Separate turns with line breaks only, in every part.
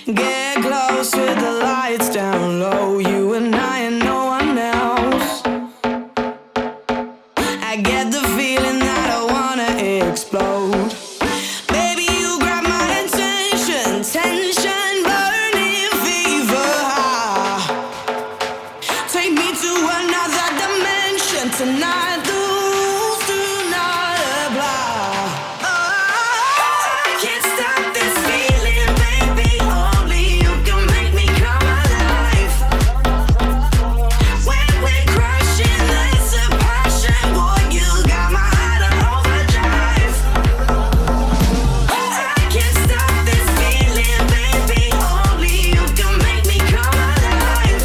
Get close with the lights down low. You and I and no one else. I get the feeling that I wanna explode. Baby, you grab my attention, tension, burning fever high. Take me to another dimension tonight. The rules do not apply. I can't stop this feeling, baby. Only you can make me come alive. When we're crushing, there's a passion. Boy, you got my heart on overdrive. I can't stop this feeling, baby. Only you can make me come alive.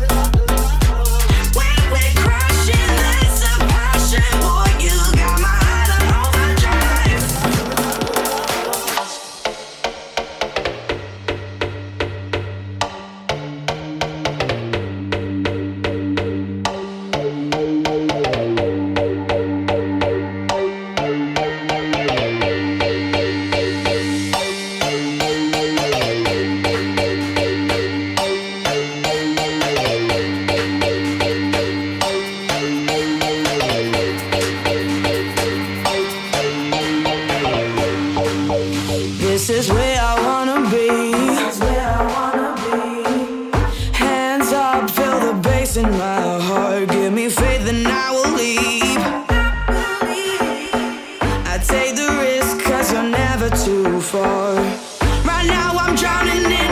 When we're crushing, there's a passion. Boy, you got my heart on overdrive. This is where I wanna be. Hands up, feel the bass in my heart. Give me faith and I will leave. I take the risk 'cause you're never too far. Right now I'm drowning in